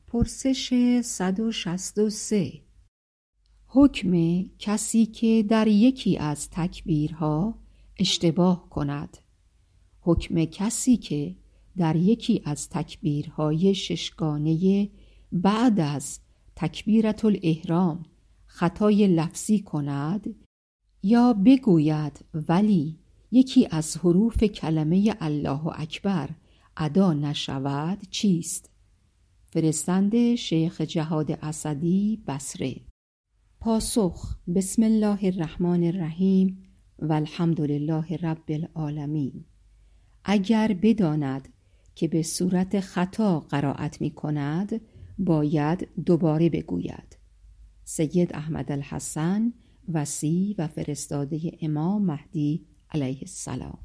پرسش 163. حکم کسی که در یکی از تکبیرها اشتباه کند. حکم کسی که در یکی از تکبیرهای ششگانه بعد از تکبیرة الاحرام خطای لفظی کند یا بگوید ولی یکی از حروف کلمه الله اکبر ادا نشود چیست؟ فرستنده شیخ جهاد اسدی، بصره. پاسخ: بسم الله الرحمن الرحیم و الحمد لله رب العالمین. اگر بداند که به صورت خطا قرائت می کند باید دوباره بگوید. سید احمد الحسن، وصی و فرستاده امام مهدی علیه السلام.